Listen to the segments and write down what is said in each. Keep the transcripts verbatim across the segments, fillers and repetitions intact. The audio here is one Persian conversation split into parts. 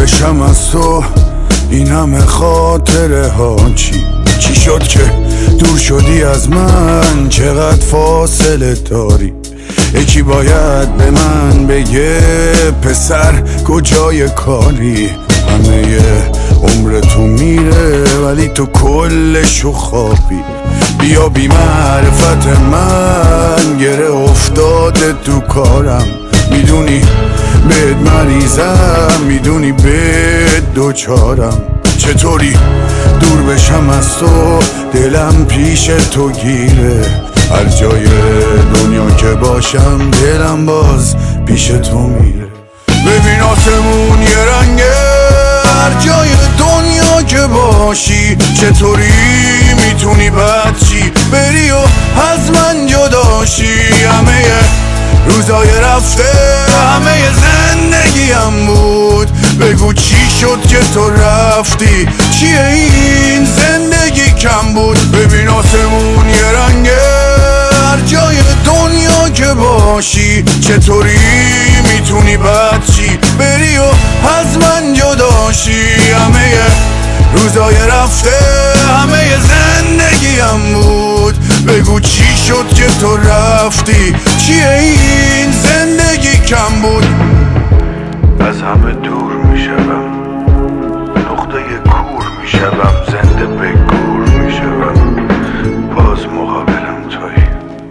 بشم از تو این همه خاطره ها. چی چی شد که دور شدی از من؟ چقدر فاصله داری؟ یکی باید به من بگه پسر کجای کاری؟ همه عمر تو میره ولی تو کلشو خوابی. بیا بی معرفت من گره افتاده تو کارم. میدونی بهت مریضم، میدونی بهت دوچارم. چطوری دور بشم از تو؟ دلم پیش تو گیره. هر جای دنیا که باشم دلم باز پیش تو میره. ببین آسمون یه رنگه هر جای دنیا که باشی. چطوری میتونی بد چی بری و از من جداشی؟ همه روزای رفته همه زندگیم بود. بگو چی شد که تو رفتی؟ چیه این زندگی کم بود؟ ببین آسمون یه رنگه هر جای دنیا که باشی. چطوری میتونی بد چی بری و از من جداشی؟ همه روزای رفته همه زندگیم بود. بگو چی شد که تو رفتی؟ چیه این زندگی کم بود؟ از همه دور میشم، به نقطه کور میشم، زنده به گور میشم، باز مقابلم توی.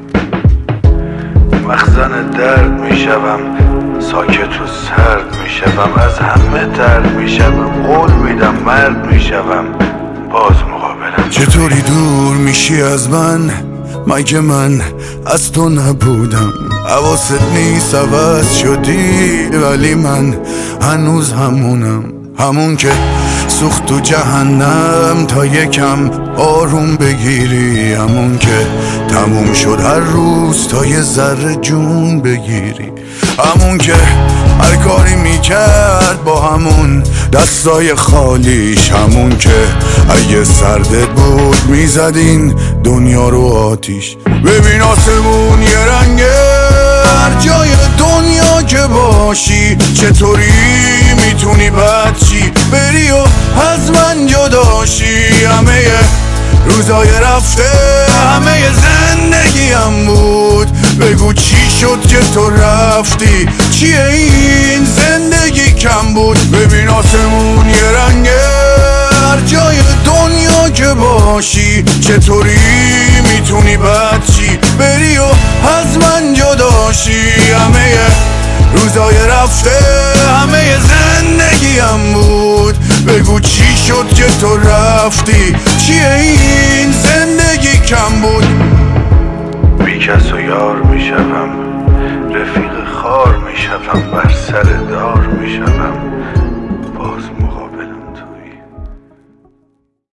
مخزن درد میشم، ساکت و سرد میشم، از همه درد میشم، قول میدم مرد میشم، باز مقابلم. چطوری دور میشی از من؟ مگه من از تو نبودم؟ حواست نیست عوض شدی ولی من هنوز همونم. همون که سوخت تو جهنم تا یکم آروم بگیری. همون که تموم شد هر روز تا یه ذره جون بگیری. همون که هر کاری میکرد با همون دستای خالیش. همون که اگه سردت بود میزدین دنیا رو آتیش. ببین آسمون یه رنگه هر جای دنیا که باشی. چطوری میتونی بد چی بری و از من جداشی؟ همه روزای رفته همه زندگیم بود. بگو چی شد که تو رفتی؟ چیه این زندگی کم بود؟ ببین آسمون یه رنگه هر جای دنیا که باشی. چطوری میتونی بد چی بری و از من جداشی؟ همه روزای رفته همه زندگیم بود. بگو چی شد که تو رفتی؟ چیه این زندگی کم بود؟ بی کس و یار میشم، رفیق خار میشم، بر سر